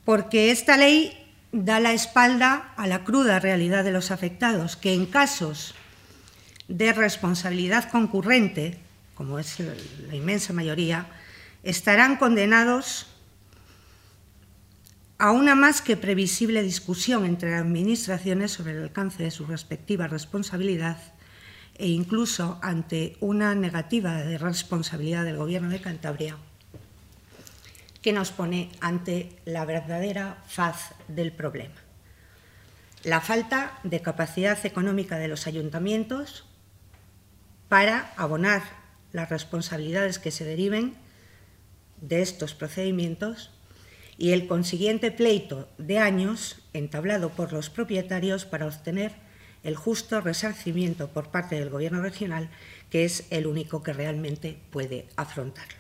porque esta ley da la espalda a la cruda realidad de los afectados, que en casos de responsabilidad concurrente, como es la inmensa mayoría, estarán condenados a una más que previsible discusión entre las administraciones sobre el alcance de su respectiva responsabilidad e incluso ante una negativa de responsabilidad del Gobierno de Cantabria, que nos pone ante la verdadera faz del problema. La falta de capacidad económica de los ayuntamientos para abonar las responsabilidades que se deriven de estos procedimientos y el consiguiente pleito de años entablado por los propietarios para obtener el justo resarcimiento por parte del Gobierno regional, que es el único que realmente puede afrontarlo.